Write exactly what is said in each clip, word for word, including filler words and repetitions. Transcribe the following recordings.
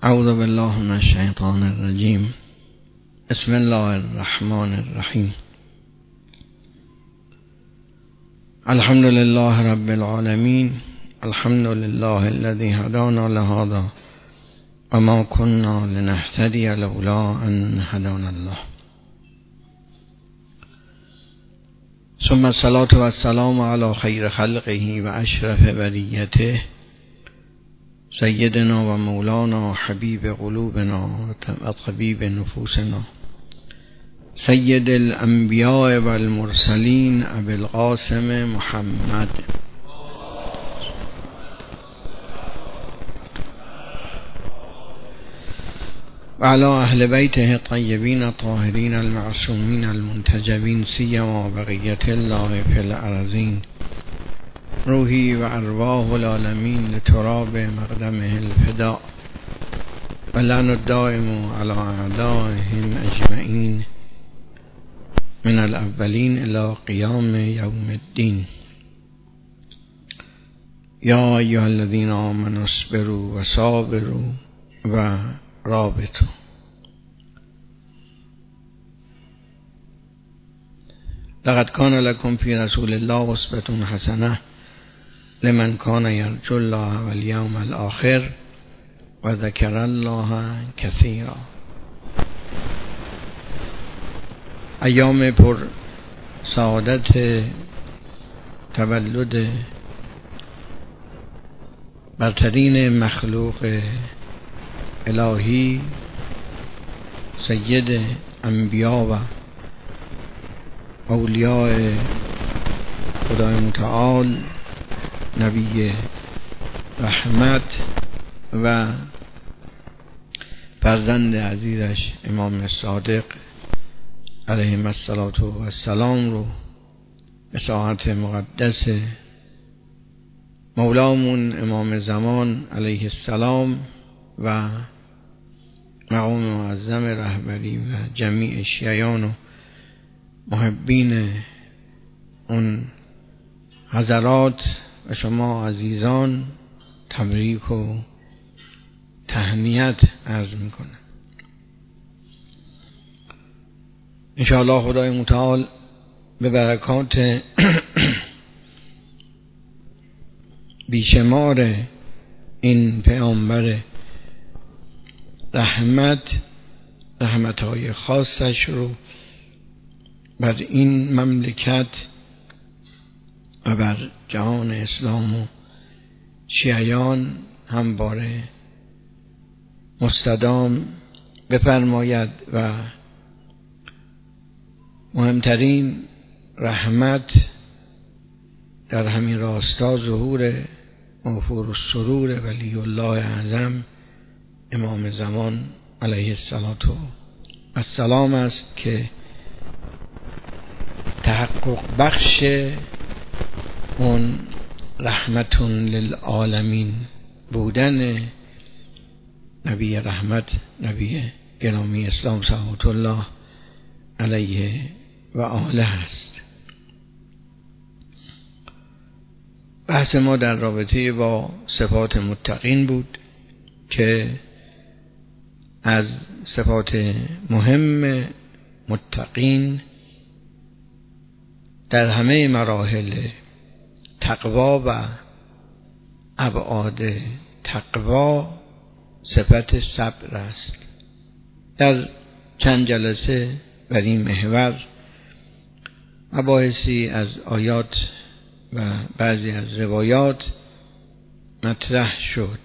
اعوذ بالله من الشیطان الرجیم. بسم الله الرحمن الرحیم. الحمد لله رب العالمین. الحمد لله الذي هدانا لهذا وما كنا لنهتدي لولا ان هدانا الله. ثم الصلاة والسلام على خیر خلقه و اشرف بریته سیدنا و مولانا حبیب قلوبنا و طبیب نفوسنا سید الانبیاء و المرسلین ابی القاسم محمد و علی اهل بیته الطیبین الطاهرین المعصومین المنتجبین سیما بقیة الله فی الارضین روحی و ارواح العالمین لتراب مقدمه الفداء و لعن الدائم علی اعدائهم اجمعین من الاولین الی قیام یوم الدین. یا ایها الذین آمنوا اصبروا و صابروا و رابطوا. لقد کان لکم فی رسول الله اسوة حسنة لمن کان یرجو الله والیوم الاخر و ذکر الله کثیرا. ایام پر سعادت تولد برترین مخلوق الهی سید انبیا و اولیاء خدای متعال نبی رحمت و فرزند عزیزش امام صادق علیه السلام رو به ساعت مقدس مولامون امام زمان علیه السلام و مقام معظم رهبری و جمیع شیعیان و محبین اون حضرات و شما عزیزان تبریک و تهنیت عرض میکنم. انشاءالله خدای متعال به برکات بیشمار این پیامبر رحمت رحمتهای خاصش رو بر این مملکت و بر جهان اسلام و شیعیان همواره مستدام بفرماید و مهمترین رحمت در همین راستا ظهور موفور السرور ولی الله اعظم امام زمان علیه السلام است که تحقق بخش اون رحمتون للعالمین بودن نبی رحمت نبی گرامی اسلام صلوات الله علیه و آله است. بحث ما در رابطه با صفات متقین بود که از صفات مهم متقین در همه مراحل تقوا و ابعاد تقوا صفت صبر است. در چند جلسه بر این محور مباحثی از آیات و بعضی از روایات مطرح شد.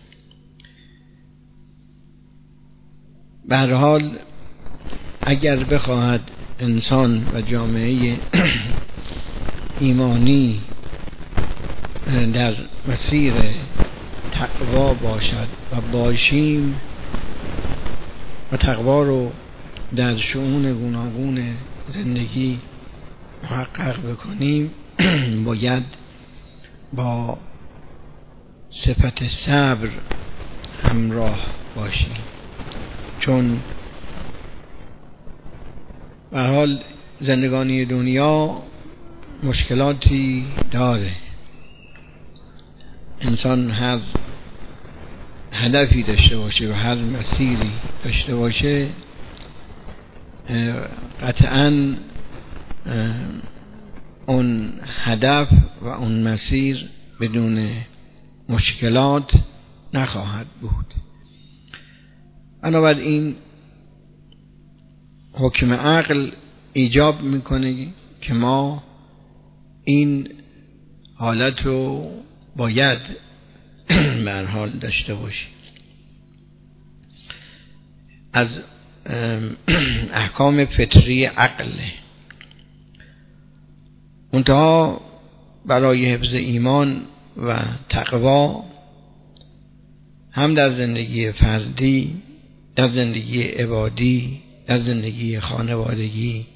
به هر حال اگر بخواهد انسان و جامعه ایمانی در مسیر تقوا باشد و باشیم و تقوا رو در شؤون گوناگون زندگی محقق بکنیم باید با صفت صبر همراه باشیم، چون به هر حال زندگانی دنیا مشکلاتی داره. انسان هر هدفی داشته باشه و هر مسیری داشته باشه قطعاً اون هدف و اون مسیر بدون مشکلات نخواهد بود. بنابراین حکم عقل ایجاب میکنه که ما این حالت رو باید به هر حال داشته باشیم. از احکام فطری عقل منتها برای حفظ ایمان و تقوا هم در زندگی فردی، در زندگی عبادی، در زندگی خانوادگی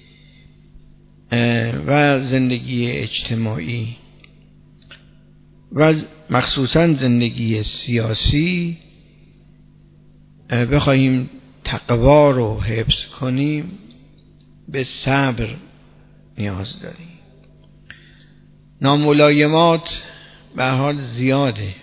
و زندگی اجتماعی و مخصوصا زندگی سیاسی بخواهیم تقوا رو حفظ کنیم، به صبر نیاز داریم. ناملایمات به هر حال زیاده.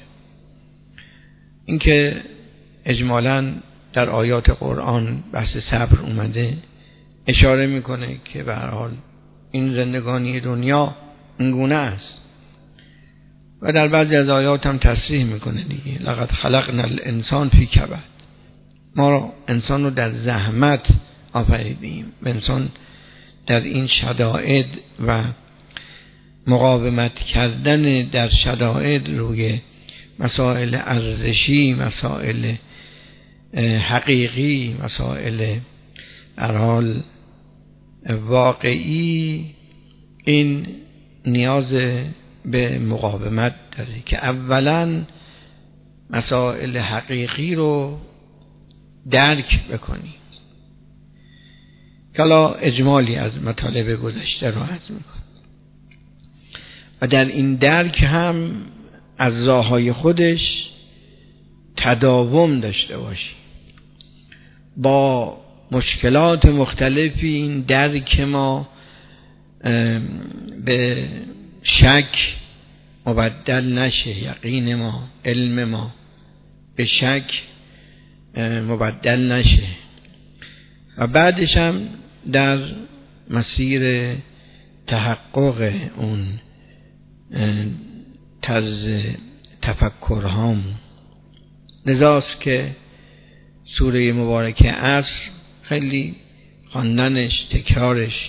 اینکه اجمالاً در آیات قرآن بحث صبر اومده اشاره میکنه که به هر حال این زندگانی دنیا اینگونه است و در بعضی از آیات هم تصریح میکنه دیگه لقد خلقنا الانسان فی کبد، ما رو انسان رو در زحمت آفریدیم. انسان در این شدائد و مقاومت کردن در شدائد روی مسائل ارزشی، مسائل حقیقی، مسائل در حال واقعی، این نیاز به مقاومت داره که اولا مسائل حقیقی رو درک بکنی. کلا اجمالی از مطالب گذشته رو عرض میکنم و در این درک هم از راههای خودش تداوم داشته باشی. با مشکلات مختلفی این درک ما به شک مبدل نشه، یقین ما، علم ما به شک مبدل نشه و بعدش هم در مسیر تحقق اون طرز تفکرهام. لذاست که سوره مبارکه عصر خیلی خواندنش، تکرارش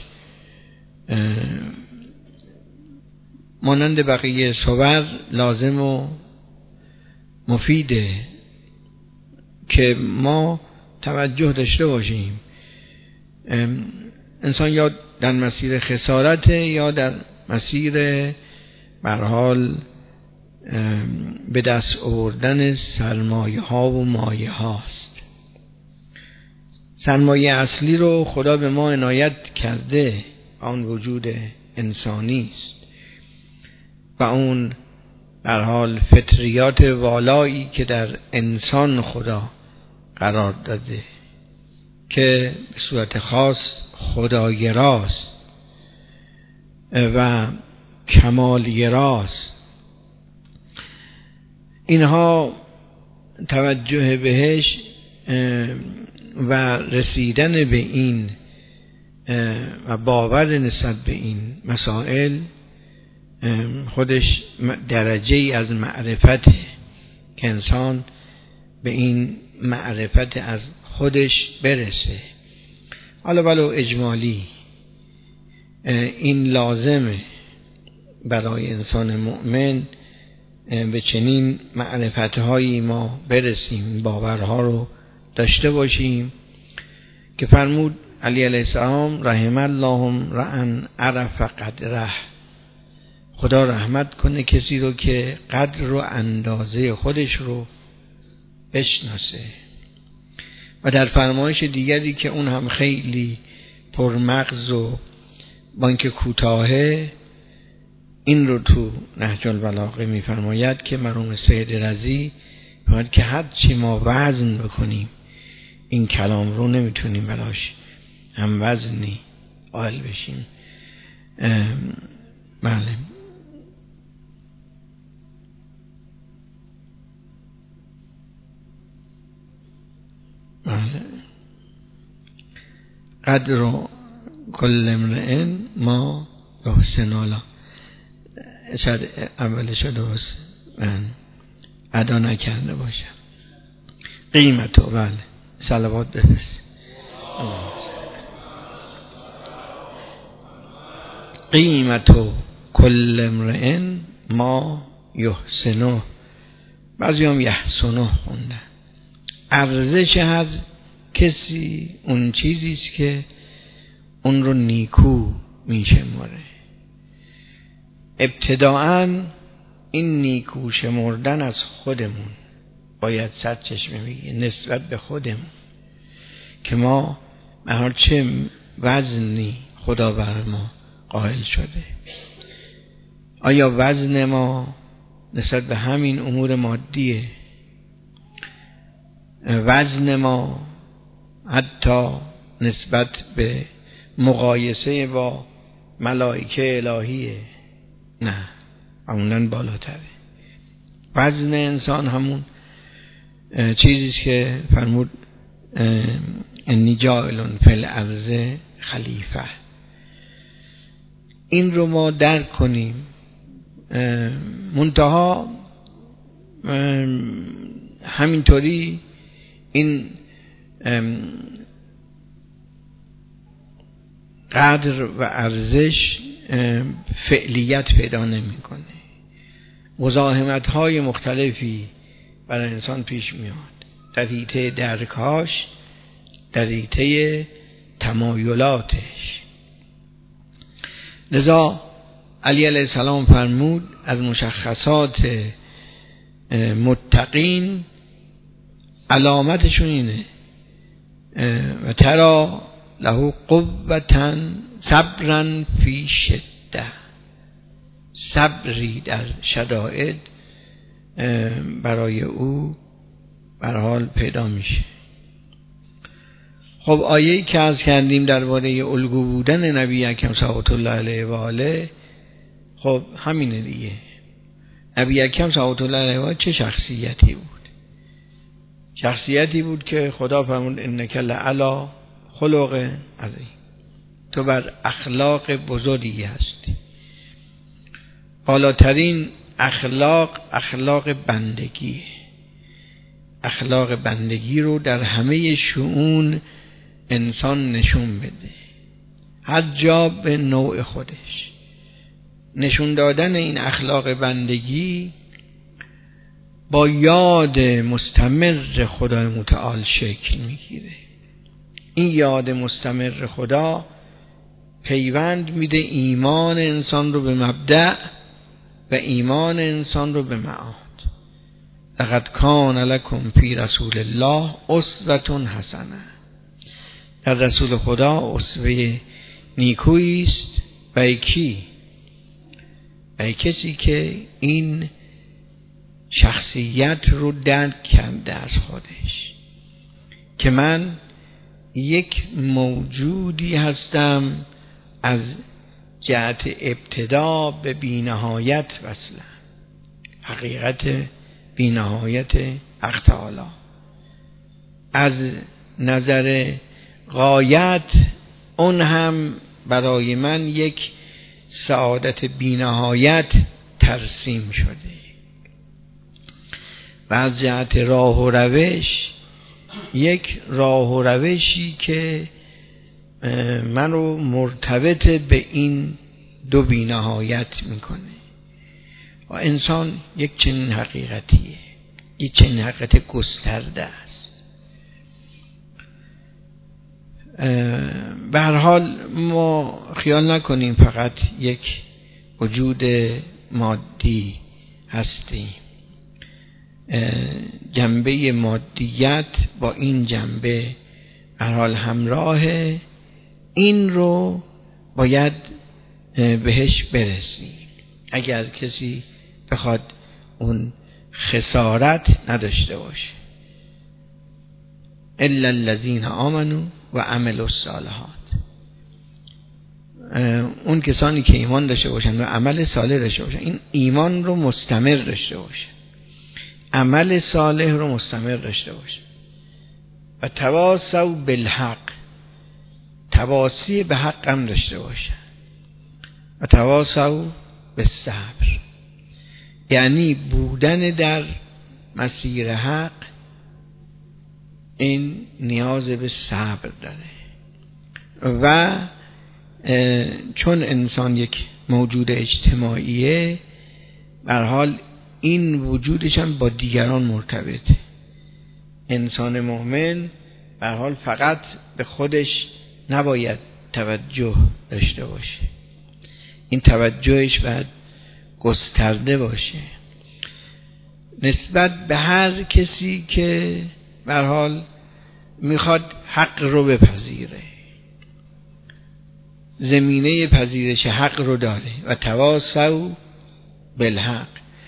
مانند بقیه سور لازم و مفیده که ما توجه داشته باشیم. انسان یا در مسیر خسارت یا در مسیر به هر حال به دست آوردن سرمایه ها و مایه هاست. سرمایه اصلی رو خدا به ما عنایت کرده، آن وجود انسانی است و اون به هر حال فطریات والایی که در انسان خدا قرار داده که به صورت خاص خداگراست و کمالگراست. اینها توجه بهش و رسیدن به این و باور نسبت به این مسائل خودش درجه ای از معرفته که انسان به این معرفت از خودش برسه. حالا ولو اجمالی این لازمه برای انسان مؤمن به چنین معرفت‌هایی ما برسیم، باورها رو داشته باشیم که فرمود علی علیه السلام رحم الله امرأ عرف قدره، خدا رحمت کنه کسی رو که قدر و اندازه خودش رو بشناسه. و در فرمایش دیگری که اون هم خیلی پرمغز و بانک کوتاهه این رو تو نهج البلاغه میفرماید که مرحوم سید رضی فرماید که هر چی ما وزن بکنیم این کلام رو نمیتونیم براش هم وزنی قائل بشیم. بله قدر کل امرئ ما یحسن الله. شاید اولش درست من ادا نکرده باشم. قیمتو، بله، صلوات بفرست. قیمتو کل امرئ ما یحسنه، بعضی هم یحسنه خوندن. ارزش هر کسی اون چیزیست که اون رو نیکو میشماره. ابتداعاً این نیکو شمردن از خودمون باید سرچشمه بگیره، نسبت به خودمون که ما به هر چه وزنی خدا بر ما قائل شده. آیا وزن ما نسبت به همین امور مادیه؟ وزن ما حتی نسبت به مقایسه با ملائکه الهیه؟ نه، همونن بالاتره. وزن انسان همون چیزیست که فرمود انی جاعل فی الارض خلیفه. این رو ما درک کنیم. منتها همینطوری این قدر و ارزش فعلیت پیدا نمی‌کنه. مزاحمت های مختلفی برای انسان پیش میاد در حیطه درکاش، در حیطه تمایلاتش. لذا علی علیه السلام فرمود از مشخصات متقین علامتشون اینه و ترا له قوة صبرا فی شده، صبری در شدائد برای او بر حال پیدا میشه. خب آیه‌ای که عرض کردیم درباره الگو بودن نبی اکرم صلوات الله علیه و آله، خب همینه دیگه. نبی اکرم صلوات الله علیه و آله چه شخصیتی بود؟ شخصیتی بود که خدا فرمود انک لعلی خلق عظیم، تو بر اخلاق بزرگی هستی. بالاترین اخلاق اخلاق بندگی، اخلاق بندگی رو در همه شؤون انسان نشون بده، هر جا به نوع خودش. نشون دادن این اخلاق بندگی با یاد مستمر خدای متعال شکل میگیره. این یاد مستمر خدا پیوند میده ایمان انسان رو به مبدأ و ایمان انسان رو به معاد. لقد کان لکم فی رسول الله اسوة حسنه. در رسول خدا اسوه نیکویی است. برای کی؟ برای کسی که این شخصیت رو درک کرده از خودش که من یک موجودی هستم از جهت ابتدا به بی‌نهایت وصلم، حقیقت بی‌نهایت حق تعالی. از نظر غایت اون هم برای من یک سعادت بی‌نهایت ترسیم شده و از جهت راه و روش یک راه و روشی که منو مرتبط به این دو بی‌نهایت میکنه. و انسان یک چنین حقیقتیه، یک چنین حقیقت گسترده است. به هر حال ما خیال نکنیم فقط یک وجود مادی هستیم. جنبه مادیت با این جنبه به هر حال همراهه. این رو باید بهش برسیم. اگر کسی بخواد اون خسارت نداشته باشه. الا الذین آمنوا و عملوا الصالحات. اون کسانی که ایمان داشته باشن و عمل صالح داشته باشن، این ایمان رو مستمر داشته باشه، عمل صالح رو مستمر داشته باشه. و تواصوا بالحق، تواصی به حق هم داشته باشن. و تواصوا بالصبر، یعنی بودن در مسیر حق این نیاز به صبر داره. و چون انسان یک موجود اجتماعیه، به هر حال این وجودش هم با دیگران مرتبطه. انسان مؤمن به هر حال فقط به خودش نباید توجه داشته باشه، این توجهش باید گسترده باشه نسبت به هر کسی که به هر حال میخواد حق رو بپذیره، زمینه پذیرش حق رو داره. و تواصوا بالحق،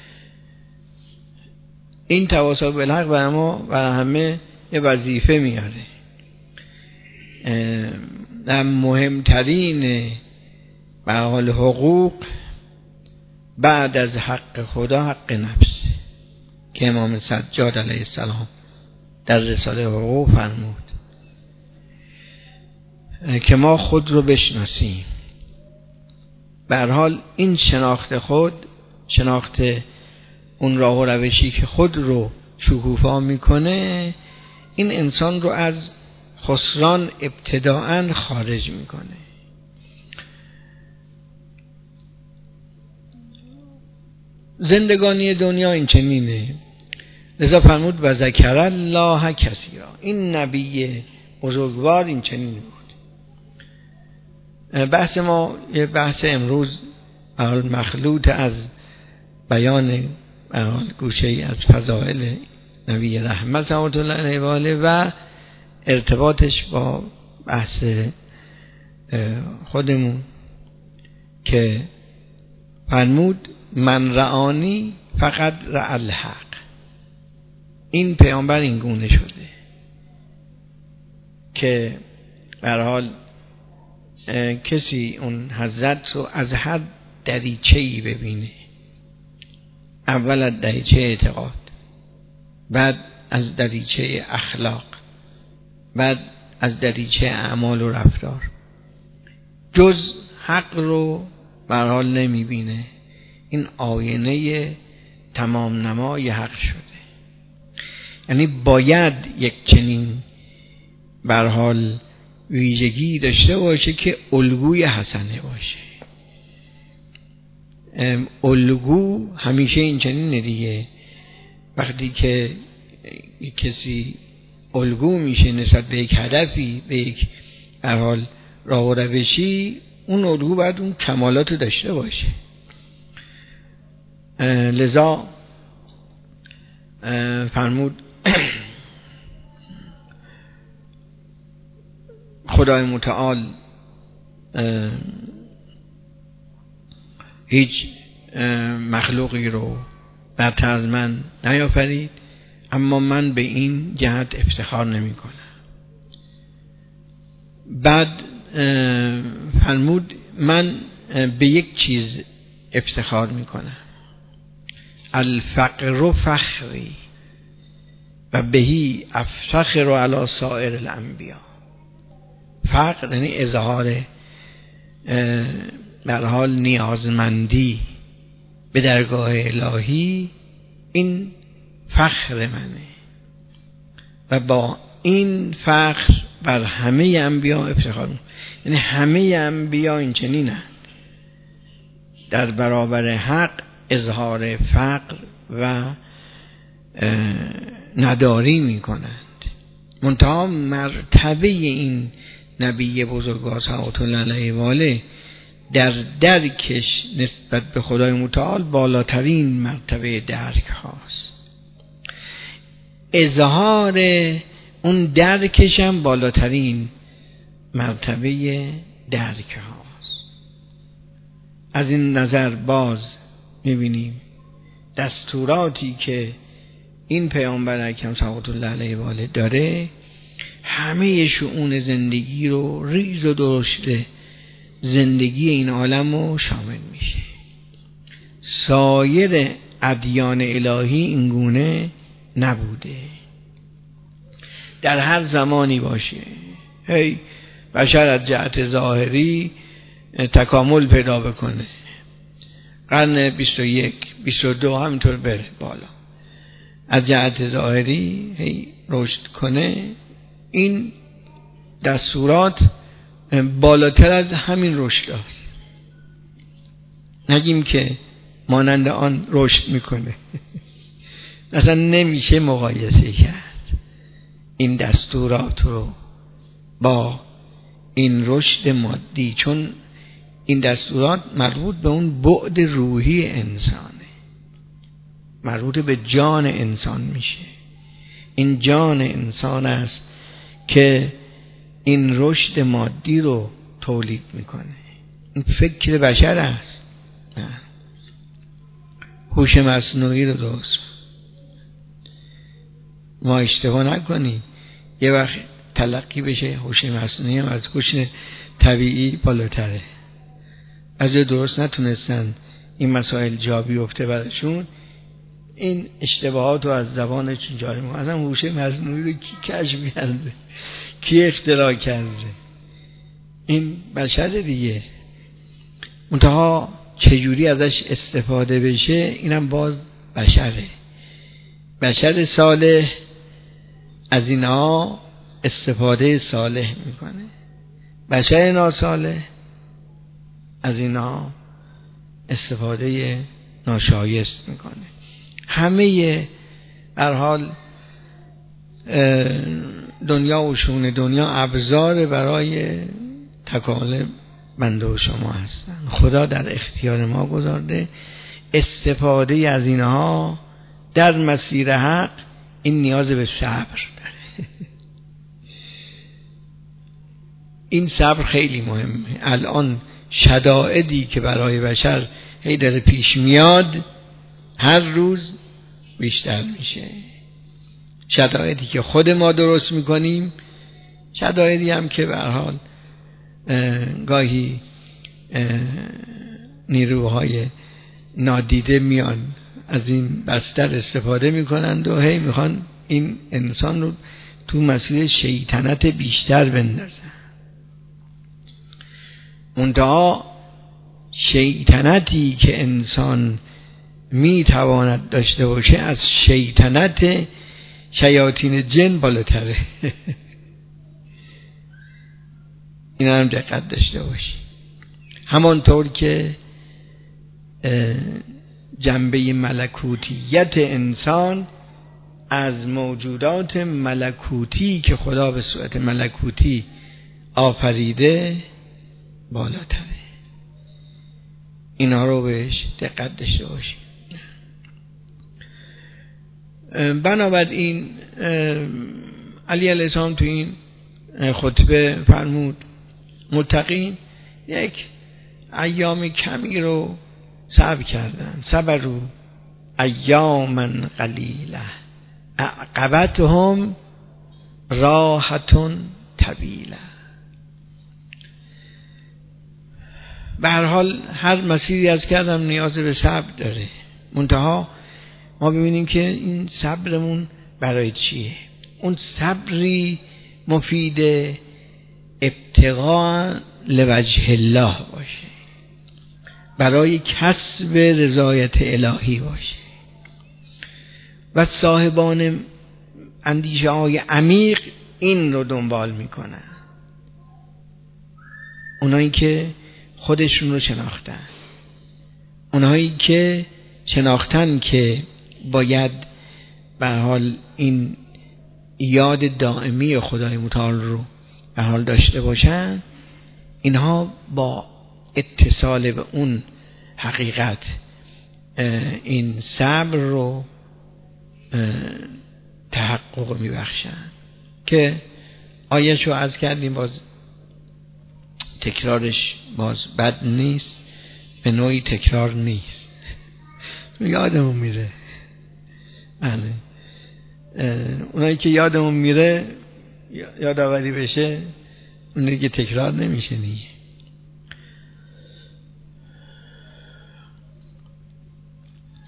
این تواصوا بالحق برای ما برای همه یه وظیفه میاره. در مهمترین به حال حقوق بعد از حق خدا حق نفس که امام سجاد علیه السلام در رساله حقوق فرمود که ما خود رو بشناسیم. به هر حال این شناخت خود، شناخت اون راه و روشی که خود رو شکوفا میکنه، این انسان رو از خسران ابتداءً خارج میکنه. زندگانی دنیا این چنینه. لذا فرمود و ذکر الله کثیرا، این نبی بزرگوار این چنین بود. بحث ما یه بحث امروز مخلوط از بیان گوشه ای از فضائل نبی رحمت صلوات الله علیه و آله و ارتباطش با بحث خودمون که فرمود من رعانی فقط رع الحق. این پیامبر این گونه شده که به هر حال کسی اون حضرت رو از هر دریچه‌ای ببینه، اول از دریچه اعتقاد، بعد از دریچه اخلاق، بعد از دریچه اعمال و رفتار، جز حق رو به هر حال نمیبینه. این آینه تمام نمای حق شده. یعنی باید یک چنین به هر حال ویژگی داشته باشه که الگوی حسنه باشه. الگو همیشه این چنینه دیگه. وقتی که کسی الگو میشه نسبت به یک هدفی، به یک به هر حال راه و روشی، اون الگو باید اون کمالات رو داشته باشه. لذا فرمود خدای متعال هیچ مخلوقی رو برتر از من نیافرید، اما من به این جهت افتخار نمی کنم. بعد فرمود من به یک چیز افتخار می کنم، الفقر فخری و بهی افتخر علی سایر الانبیاء. فقر یعنی اظهار در حال نیازمندی به درگاه الهی، این فخر منه و با این فخر بر همه انبیا افتخار می‌کنم. یعنی همه انبیا این چنینند، در برابر حق اظهار فقر و نداری میکنند. منتها مرتبه این نبی بزرگوار صلوات الله علیه و آله در درکش نسبت به خدای متعال بالاترین مرتبه درک هاست. اظهار اون درکش هم بالاترین مرتبه درک هاست. از این نظر باز میبینیم دستوراتی که این پیامبر اکرم صلوات الله علیه و آله داره، همه شؤون زندگی رو، ریز و درشت زندگی این عالم رو شامل میشه. سایر ادیان الهی اینگونه نبوده. در هر زمانی باشه. هی بشر از جهت ظاهری تکامل پیدا بکنه، قرن بیست و یک بیست و دو همینطور بره بالا، از جهت ظاهری هی رشد کنه، این دستورات بالاتر از همین رشد هست. نگیم که مانند آن رشد میکنه اصلا نمیشه مقایسه کرد این دستورات رو با این رشد مادی، چون این دستورات مربوط به اون بعد روحی انسانه، مربوط به جان انسان میشه. این جان انسان است که این رشد مادی رو تولید میکنه. این فکر بشر است، هوش مصنوعی رو درست. ما اشتباه نکنیم یه وقت تلقی بشه هوش مصنوعی هم از هوش طبیعی بالاتره، از درست نتونستن این مسائل جا بیفته براشون، این اشتباهات رو از زبانشون جاری میکنن. اصلا هوش مصنوعی رو کی کشف کرده، کی اختراع کرده؟ این بشر دیگه. منتها چجوری ازش استفاده بشه اینم باز بشره. بشر صالح از اینها استفاده صالح میکنه، بشر ناصالح از اینها استفاده ناشایست میکنه. همه در حال دنیا و شؤون دنیا ابزار برای تکامل بنده و شما هستن. خدا در اختیار ما گذارده استفاده از اینها در مسیر حق. این نیاز به صبر داره این صبر خیلی مهمه. الان شدائدی که برای بشر هی داره پیش میاد هر روز بیشتر میشه، شدائدی که خود ما درست میکنیم، شدائدی هم که به هر حال گاهی نیروهای نادیده میان از این بستر استفاده میکنند و هی میخوان این انسان رو تو مسیر شیطنت بیشتر بندازن. منتها شیطنتی که انسان میتواند داشته باشه از شیطنت شیاطین جن بالاتره این هم دقت داشته باشی. همانطور که جنبه ملکوتیت انسان از موجودات ملکوتی که خدا به صورت ملکوتی آفریده بالاتره. اینا رو بهش دقت داشته باشی. بنابراین علی علیه السلام تو این خطبه فرمود متقین یک ایام کمی رو صبر کردن، صبر رو ایاما قلیله عقبتهم راحتون طویله. به هر حال هر مسیری از کردم نیاز به صبر داره، منتها ما ببینیم که این صبرمون برای چیه. اون صبری مفید ابتغاء لوجه الله باشه، برای کسب رضایت الهی باشه. و صاحبان اندیشه های عمیق این رو دنبال میکنن، اونایی که خودشون رو شناختن، اونایی که شناختن که باید به حال این یاد دائمی خدای متعال رو به حال داشته باشن. اینها با اتصال به اون حقیقت این صبر رو تحقق میبخشن که آیه‌شو عرض کردیم، باز تکرارش باز بد نیست، به نوعی تکرار نیست، یادمون میره. بله اونایی که یادمون میره یادآوری بشه، اون دیگه تکرار نمیشه دیگه.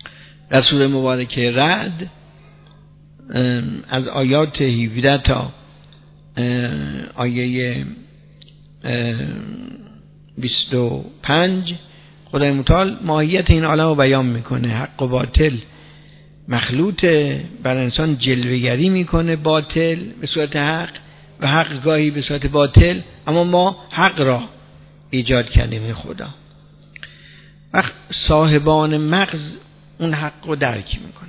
در سوره مبارکه رعد از آیات هفده تا آیه بیست و پنج خدای متعال ماهیت این عالم رو بیان میکنه. حق و باطل مخلوطه، بر انسان جلوه‌گری میکنه باطل به صورت حق و حق گاهی به صورت باطل، اما ما حق را ایجاد کردیم خدا. وقت صاحبان مغز اون حق رو درک میکنن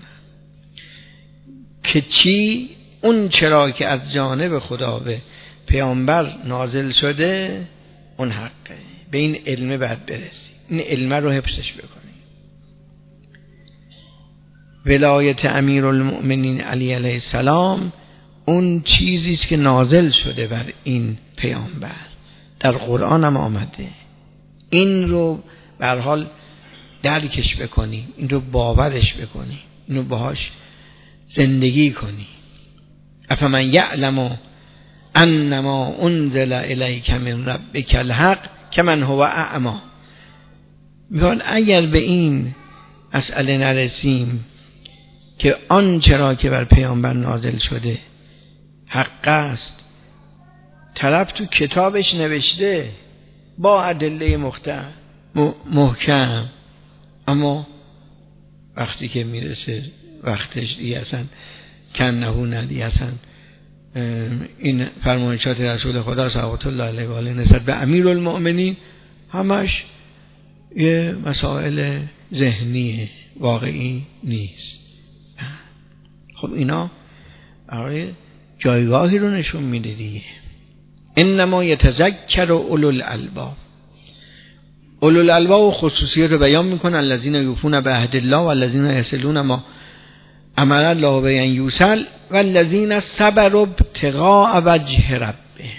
که چی؟ اون چرا که از جانب خدا به پیامبر نازل شده اون حقه، به این علم باید برسی، این علم رو حفظش بکنی. ولایت امیرالمؤمنین علی علیه السلام اون چیزی است که نازل شده بر این پیامبر، در قرآن هم آمده. این رو به هر حال درکش بکنی، این رو باورش بکنی، این رو باهاش زندگی کنی. افمن یعلم انما انزل الیک من ربک الحق کمن هو اعمی. میگن اگر به این مسئله نرسیم که آن چرا که بر پیامبر نازل شده حق است، طرف تو کتابش نوشته با ادله مختلف محکم، اما وقتی که میرسه وقتش دیگه اصلا کنهو ندی، اصلا این فرمایشات رسول خدا صلوات الله علیه و آله نسبت به امیرالمؤمنین همش یه مسائل ذهنی واقعی نیست. خب اینا برای جایگاهی رو نشون میده دیگه. انما یتذکر اولو الالباب. اولو الالباب خصوصیت رو بیان میکنن، الذین یوفون بعهد الله و الذین یصلون ما امر الله به ان یوصل و الذین صبروا ابتغاء وجه ربهم.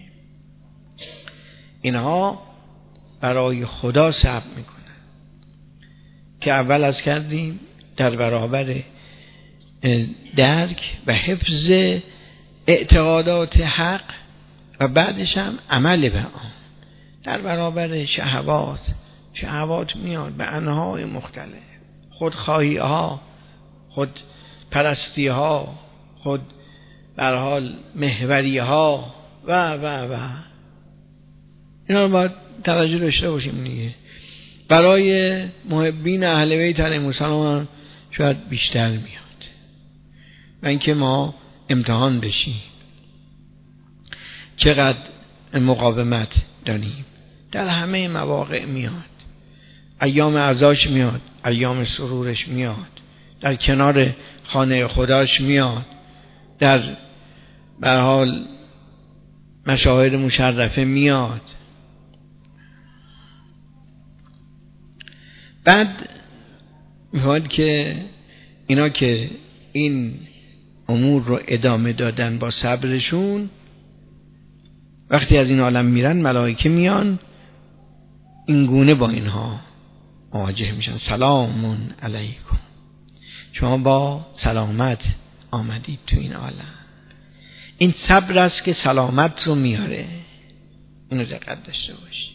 اینها برای خدا صبر میکنن که اول از کردیم در برابر درک و حفظ اعتقادات حق و بعدش هم عمل به آن. در برابر شهوات، شهوات میاد به انواع مختلف، خودخواهی ها، خود پرستی ها، خود در حال محوری ها و و و اینا رو باید توجه داشته باشیم دیگه. برای محبین اهل بیت علیهم السلام شاید بیشتر میاد و اینکه ما امتحان بشیم چقدر مقاومت داریم. در همه مواقع میاد، ایام عزاش میاد، ایام سرورش میاد، در کنار خانه خداش میاد، در به هر حال مشاهد مشرفه میاد. بعد میاد که اینا که این امور رو ادامه دادن با صبرشون، وقتی از این عالم میرن ملائکه میان این گونه با اینها مواجه میشن. سلام علیکم، شما با سلامت آمدید تو این عالم. این صبر است که سلامت رو میاره، اینو دقت داشته باشید.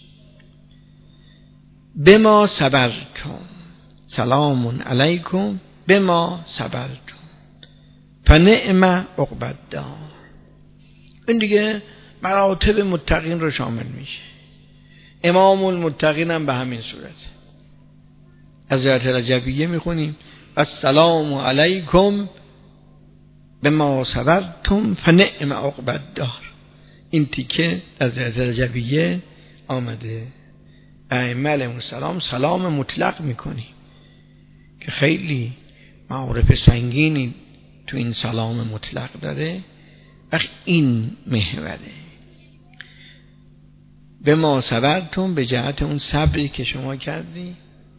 بما صبرتم، سلام علیکم بما صبرتم فنعم عقبی الدار. این دیگه مراتب متقین رو شامل میشه. امام المتقین هم به همین صورت. از حضرت رجبیه میخونیم السلام علیکم بما صبرتم فنعم عقبی الدار. این تیکه از حضرت رجبیه آمده. ائمه علیهم السلام سلام مطلق میکنیم که خیلی معارف سنگینی تو این سلام مطلق داره. وقت این محوره به ما صبرتم، به جهت اون صبری که شما کردی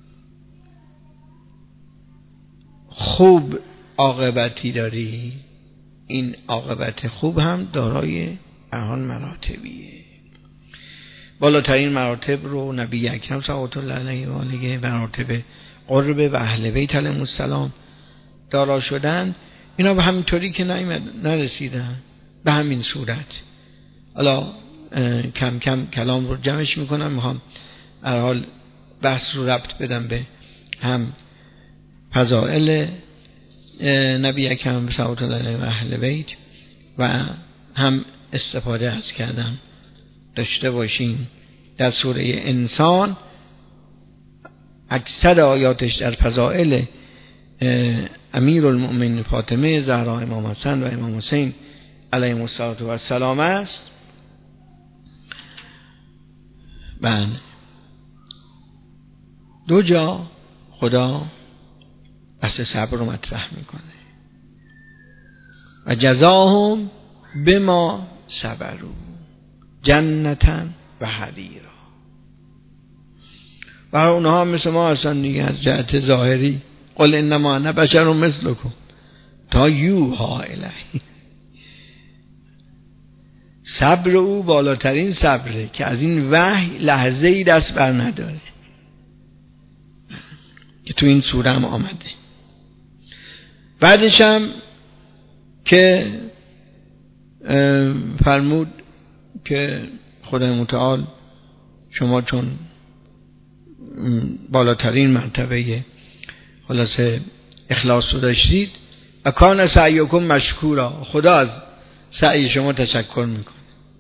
خوب عاقبتی داری. این عاقبت خوب هم دارای آن مراتبیه. بالاترین مراتب رو نبی اکرم صلوات الله علیه و آله مراتب قرب و اهل بیت علیهم السلام دارا شدن. اینا به همین طوری که نرسیدن به همین صورت. حالا کم کم کلام رو جمعش میکنم، میخوام در حال بحث رو ربط بدم به هم فضائل نبی اکرم صلوات الله علیه و اهل بیت و هم استفاده از کردم داشته باشیم. در سوره انسان اکثر آیاتش در فضائل امیرالمؤمنین فاطمه زهرا، امام حسن و امام حسین علیهم السلام است. بله، دو جا خدا بحث صبر رو مطرح میکنه و جزاهم بما صبروا جنتا و حریرا. و اونها مثل ما هستن دیگه، از جهت ظاهری قل انما انا بشر مثلکم تا یوحی الی. صبر او بالاترین صبره که از این وحی لحظه ای دست بر نداره، که تو این سوره هم آمده. بعدش هم که فرمود که خدای متعال شما چون بالاترین مرتبه خلاصه اخلاص رو داشتید و کان سعیکم مشکورا، خدا از سعی شما تشکر میکنه.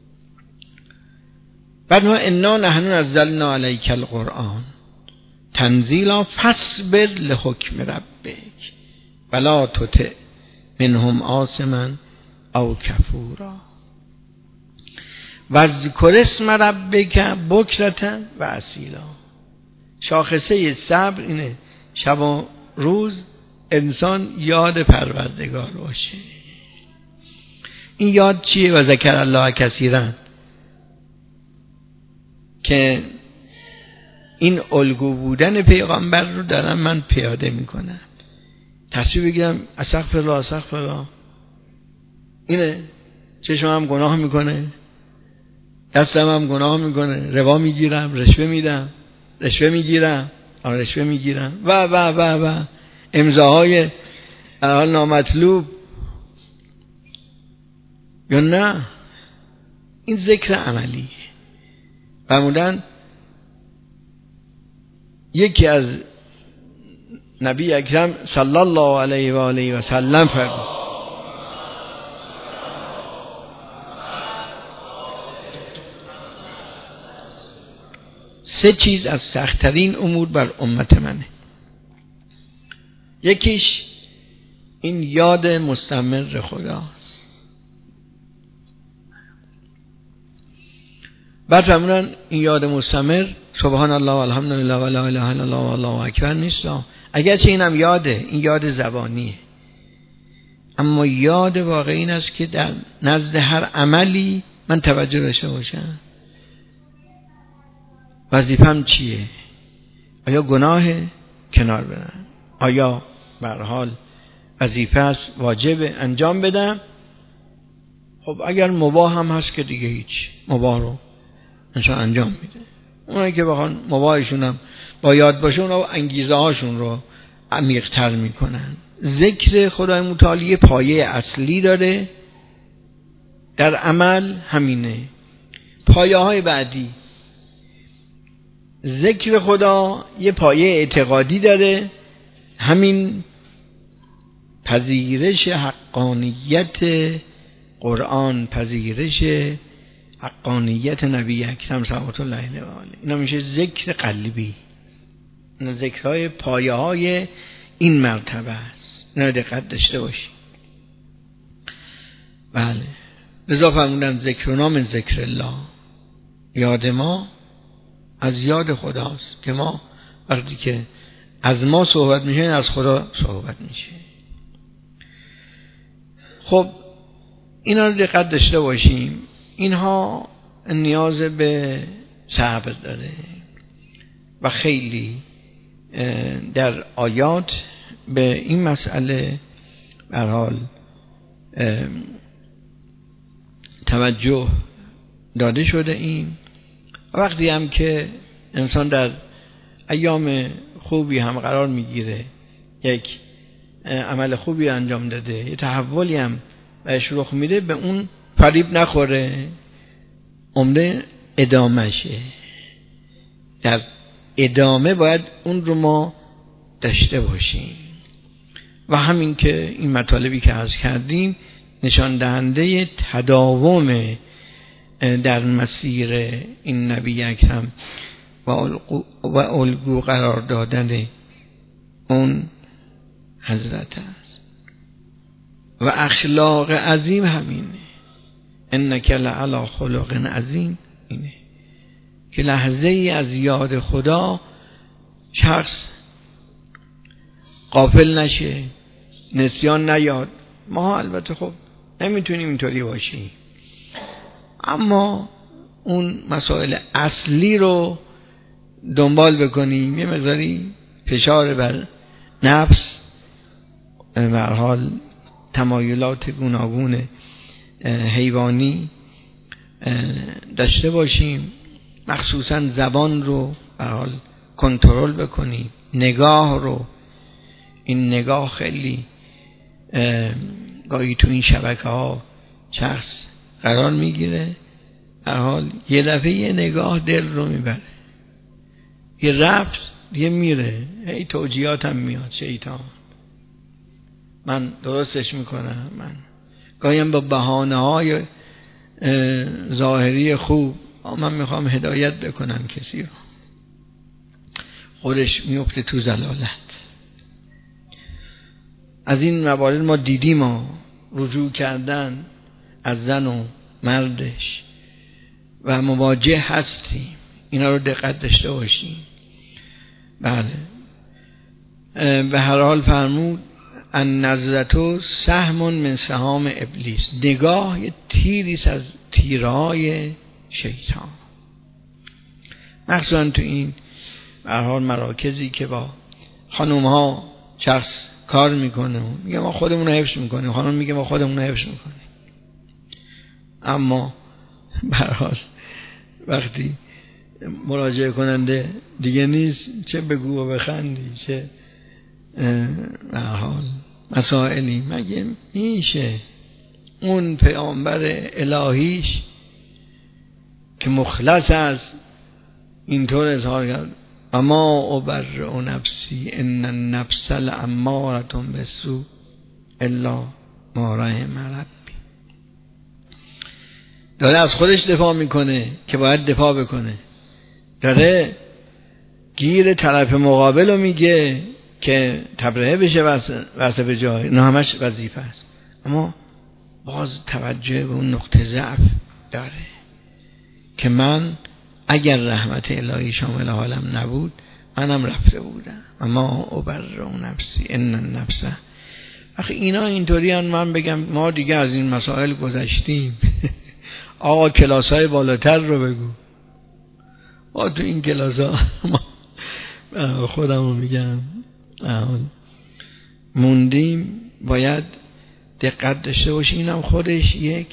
بعد ما انا نحن نزلنا علیک القرآن تنزیلا فاصبر لحکم ربک ولا تطع منهم آثما او کفورا واذکر اسم ربک بکرة و اصیلا. شاخصه صبر اینه شب و روز انسان یاد پروردگار باشه. این یاد چیه؟ و ذکر الله کثیرا، که این الگو بودن پیغمبر رو دارم من پیاده میکنم. تصویر بگیرم استغفرالله استغفرالله، اینه چشم هم گناه میکنه، دستم هم گناه میکنه، ربا میگیرم، رشوه میدم، رشوه میگیرم، رشوه میگیرم و و و و امضاهای نامطلوب. یا نه، این ذکر عملیه. فرمودن یکی از نبی اکرم صلی الله علیه و آله و سلم فرمود سه چیز از سخت‌ترین امور بر امت منه. یکیش این یاد مستمر خداست. بعد فرمودن این یاد مستمر سبحان الله والحمدلله و لا اله الا الله والله اکبر نیست، اگرچه اینم یاده، این یاد زبانیه، اما یاد واقعی این است که در نزد هر عملی من توجه داشته باشم. وظیفم چیه؟ آیا گناه کنار برم؟ آیا به هر حال وظیفه است واجب انجام بدم؟ خب اگر مباح هم هست که دیگه هیچ، مباح رو انشان انجام میده. اونایی که بخوان مباحشون هم با یاد باشه اونا انگیزه هاشون رو عمیق‌تر میکنن. ذکر خدای متعالی پایه اصلی داره در عمل، همینه. پایه های بعدی ذکر خدا یه پایه اعتقادی داره، همین پذیرش حقانیت قرآن، پذیرش حقانیت نبی اکرم صلوات الله علیه و آله. اینا میشه ذکر قلبی. اینا ذکرهای پایه های این مرتبه است. اینا دقت داشته باشی. بله، لذا فرمودن ذکرنا من ذکر الله، یاد ما از یاد خداست، که ما وقتی که از ما صحبت میشه از خدا صحبت میشه. خب اینا رو دقت داشته باشیم. اینها نیاز به صبر داره و خیلی در آیات به این مسئله به هر حال توجه داده شده. این وقتی هم که انسان در ایام خوبی هم قرار میگیره، یک عمل خوبی انجام داده، یه تحولی هم بهش رخ میده، به اون فریب نخوره، عمده ادامهشه. در ادامه باید اون رو ما داشته باشیم. و همین که این مطالبی که عرض کردیم نشان دهنده تداوم در مسیر این نبی اکرم و و الگو قرار دادن اون حضرت است. و اخلاق عظیم همینه، انک لعلی خلق عظیم، اینه که لحظه ای از یاد خدا شخص غافل نشه، نسیان نیاد. ما البته خب نمیتونیم اینطوری باشیم، اما اون مسائل اصلی رو دنبال بکنیم. یه مقداری فشار بر نفس به هر حال تمایلات گوناگون حیوانی داشته باشیم، مخصوصا زبان رو به هر حال کنترل بکنیم، نگاه رو، این نگاه خیلی گاهی تو این شبکه ها شخص قرار میگیره، به هر حال یه دفعه یه نگاه دل رو میبره، یه رفت یه میره، هی توجیهات هم میاد، شیطان من درستش میکنم، من گاهی هم با بهانه های ظاهری خوب من میخوام هدایت بکنم کسی رو، خودش میفته تو زلالت. از این موارد ما دیدیم، ما رجوع کردن از زن و مردش و مواجه هستیم، اینا رو دقت داشته باشیم. بله، به هر حال فرمود ان نظرتو سهم من سهام ابلیس، نگاه یه تیریست از تیرهای شیطان، مخصوصا تو این به هر حال مراکزی که با خانوم ها شخص کار میکنه، میگه ما خودمون رو حفظ میکنیم، خانم میگه ما خودمون رو حفظ میکنیم، اما به هر حال وقتی مراجعه کننده دیگه نیست، چه بگو و بخندی، چه به هر حال مسائلی، مگه میشه اون پیامبر الهیش که مخلص است اینطور اظهار کرد اما ابرئ نفسی ان النفس لاماره بالسوء الا ما رحم ربی. داره از خودش دفاع میکنه که باید دفاع بکنه، داره گیر طرف مقابل رو میگه که تبرئه بشه واسه به جای، نه همش وظیفه است، اما باز توجه به اون نقطه ضعف داره که من اگر رحمت الهی شامل حالم نبود منم رفته بودم، اما ابرئ نفسی ان النفس. آخه اینا اینطوری ان من بگم ما دیگه از این مسائل گذشتیم آقا کلاس‌های بالاتر رو بگو، ما تو این کلاس‌ها ما خودم رو میگم موندیم، باید دقت داشته باشیم. اینم خودش یک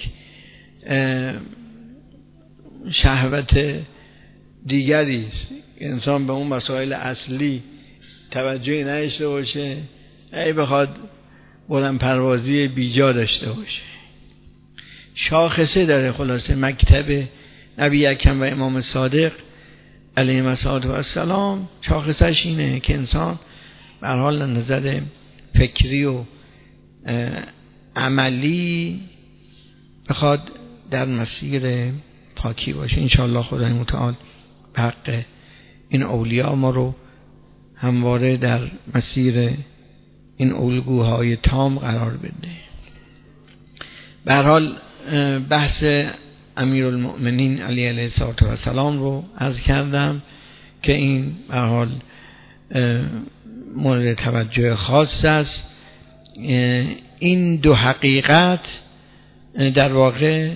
شهوت دیگری است، انسان به اون مسائل اصلی توجهی نداشته باشه، ای بخواد بلند پروازی بیجا داشته باشه. شاخصه داره خلاصه مکتب نبی اکرم و امام صادق علیه السلام، شاخصش اینه که انسان به هر حال نظر فکری و عملی بخواد در مسیر پاکی باشه. انشاءالله خدای متعال به حق این اولیاء ما رو همواره در مسیر این الگوهای تام قرار بده. به هر حال بحث امیرالمؤمنین علی علیه السلام رو عرض کردم که این به هر حال مورد توجه خاص است. این دو حقیقت در واقع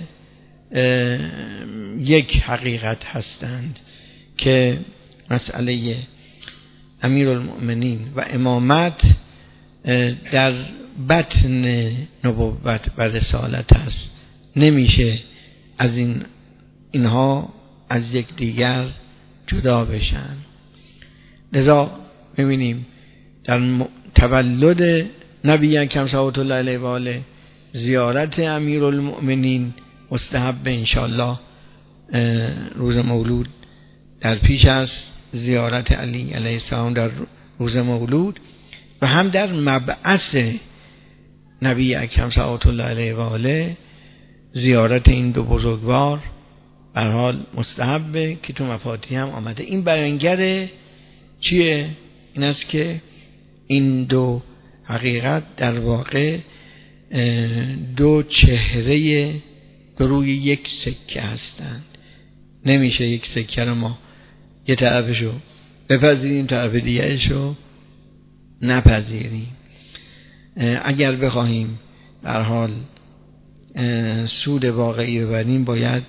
یک حقیقت هستند که مسئله امیرالمؤمنین و امامت در بطن نبوت و رسالت است، نمیشه از این اینها از یک دیگر جدا بشن. لذا می‌بینیم در تولد نبی اکرم صلوات الله علیه و آله زیارت امیرالمؤمنین مستحب انشاءالله روز مولود در پیش است، زیارت علی علیه السلام در روز مولود و هم در مبعث نبی اکرم صلوات الله علیه و آله زیارت این دو بزرگوار به هر حال مستحبه که تو مفاتیح هم آمده. این بیانگر چیه؟ این است که این دو حقیقت در واقع دو چهره دو روی یک سکه هستند. نمیشه یک سکه رو ما یه طرفشو بپذیریم طرف دیگرشو نپذیریم. اگر بخواهیم در حال سود واقعی ببریم باید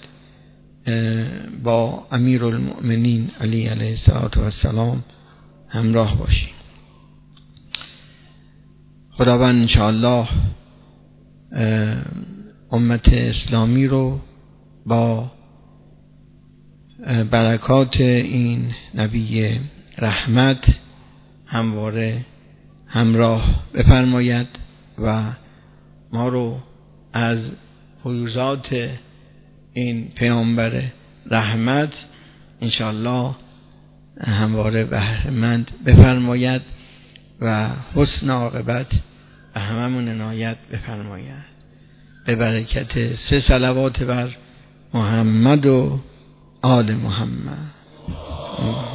با امیرالمؤمنین علی علیه السلام همراه باشیم. خداوند انشاءالله امت اسلامی رو با برکات این نبی رحمت همواره همراه بفرماید و ما رو از فیوزات این پیامبر رحمت انشاءالله همواره بهره‌مند بفرماید و حسن عاقبت به هممون عنایت بفرماید. به برکت سه صلوات بر محمد و آل محمد.